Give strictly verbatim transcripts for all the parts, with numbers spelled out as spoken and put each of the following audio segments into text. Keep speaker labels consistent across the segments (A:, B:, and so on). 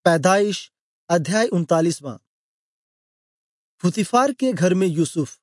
A: पैदाइश अध्याय उनतालीसवां। फुतीफार के घर में यूसुफ।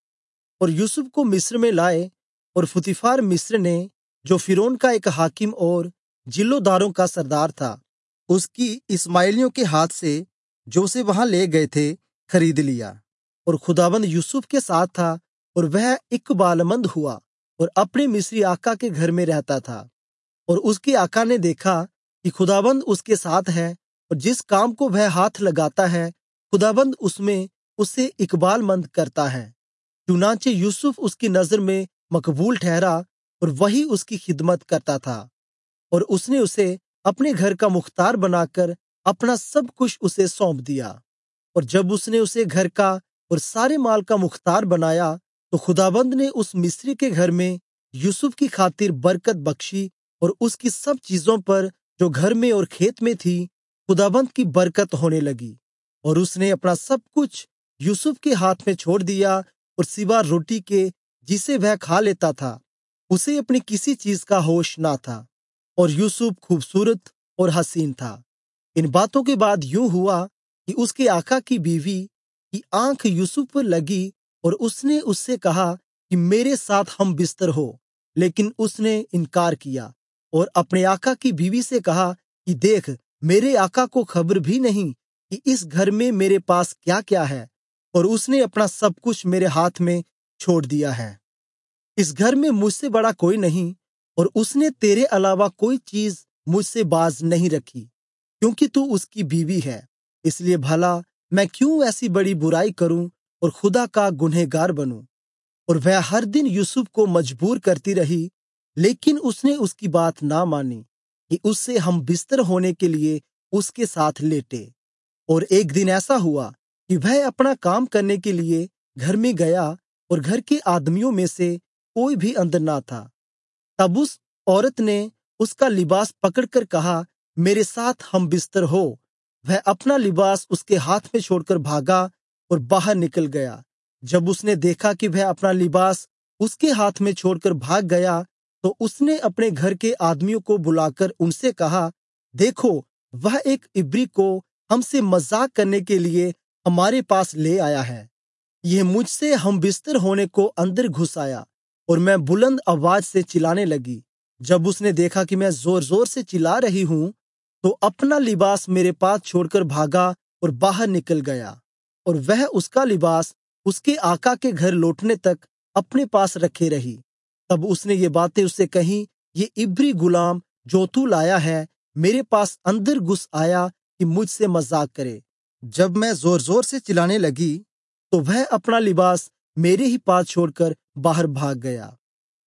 A: और यूसुफ को मिस्र में लाए, और फुतीफार मिस्र ने, जो फिरौन का एक हाकिम और जिल्लोदारों का सरदार था, उसकी इश्माएलियों के हाथ से जो उसे वहां ले गए थे खरीद लिया। और खुदाबंद यूसुफ के साथ था, और वह इकबालमंद हुआ और अपने मिस्री आका के घर में रहता था। और उसके आका ने देखा कि खुदाबंद उसके साथ है, और जिस काम को वह हाथ लगाता है खुदाबंद उसमें उसे इकबालमंद करता है। चुनाचे यूसुफ उसकी नजर में मकबूल ठहरा, और वही उसकी खिदमत करता था। और उसने उसे अपने घर का मुख्तार बनाकर अपना सब कुछ उसे सौंप दिया। और जब उसने उसे घर का और सारे माल का मुख्तार बनाया, तो खुदाबंद ने उस मिस्री के घर में यूसुफ की खातिर बरकत बख्शी, और उसकी सब चीजों पर जो घर में और खेत में थी खुदाबंद की बरकत होने लगी। और उसने अपना सब कुछ यूसुफ के हाथ में छोड़ दिया, और सिवा रोटी के जिसे वह खा लेता था, उसे अपनी किसी चीज का होश न था। और यूसुफ खूबसूरत और हसीन था। इन बातों के बाद यूं हुआ कि उसके आका की बीवी की आंख यूसुफ पर लगी, और उसने उससे कहा कि मेरे साथ हम बिस्तर हो। लेकिन उसने इनकार किया, और अपने आका की बीवी से कहा कि देख, मेरे आका को खबर भी नहीं कि इस घर में मेरे पास क्या क्या है, और उसने अपना सब कुछ मेरे हाथ में छोड़ दिया है। इस घर में मुझसे बड़ा कोई नहीं, और उसने तेरे अलावा कोई चीज मुझसे बाज नहीं रखी, क्योंकि तू उसकी बीवी है। इसलिए भला मैं क्यों ऐसी बड़ी बुराई करूं और खुदा का गुनहगार बनूं। और वह हर दिन यूसुफ को मजबूर करती रही, लेकिन उसने उसकी बात ना मानी कि उससे हम बिस्तर होने के लिए उसके साथ लेटे। और एक दिन ऐसा हुआ कि वह अपना काम करने के लिए घर में गया, और घर के आदमियों में से कोई भी अंदर ना था। तब उस औरत ने उसका लिबास पकड़कर कहा, मेरे साथ हम बिस्तर हो। वह अपना लिबास उसके हाथ में छोड़कर भागा और बाहर निकल गया। जब उसने देखा कि वह अपना लिबास उसके हाथ में छोड़कर भाग गया, तो उसने अपने घर के आदमियों को बुलाकर उनसे कहा, देखो, वह एक इब्री को हमसे मजाक करने के लिए हमारे पास ले आया है। यह मुझसे हम बिस्तर होने को अंदर घुस आया, और मैं बुलंद आवाज से चिल्लाने लगी। जब उसने देखा कि मैं जोर जोर से चिल्ला रही हूं, तो अपना लिबास मेरे पास छोड़कर भागा और बाहर निकल गया। और वह उसका लिबास उसके आका के घर लौटने तक अपने पास रखे रही। तब उसने ये बातें उससे कही, ये इब्री गुलाम जो तू लाया है मेरे पास अंदर घुस आया कि मुझसे मजाक करे। जब मैं जोर जोर से चिल्लाने लगी, तो वह अपना लिबास मेरे ही पास छोड़कर बाहर भाग गया।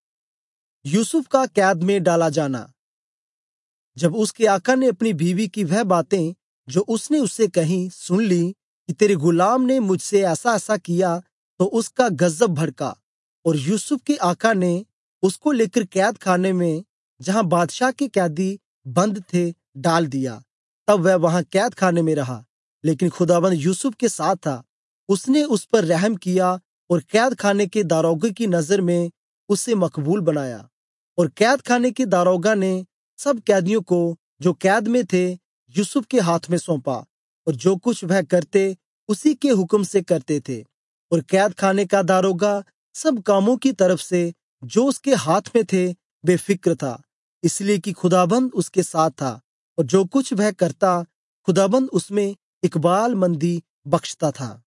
A: यूसुफ का कैद में डाला जाना। जब उसके आका ने अपनी बीवी की वह बातें जो उसने उससे कही सुन ली कि तेरे गुलाम ने मुझसे ऐसा ऐसा किया, तो उसका गजब भड़का। और यूसुफ के आका ने उसको लेकर कैद खाने में, जहां बादशाह के कैदी बंद थे, डाल दिया। तब वह वहां कैद खाने में रहा। लेकिन खुदाबंद यूसुफ के साथ था। उसने उस पर रहम किया, और कैद खाने के दारोगा की नजर में उसे मकबूल बनाया। और कैद खाने के दारोगा ने सब कैदियों को जो कैद में थे यूसुफ के हाथ में सौंपा, और जो कुछ वह करते उसी के हुक्म से करते थे। और कैद खाने का दारोगा सब कामों की तरफ से जो उसके हाथ में थे बेफिक्र था, इसलिए कि खुदाबंद उसके साथ था, और जो कुछ वह करता खुदाबंद उसमें इकबालमंदी बख्शता था।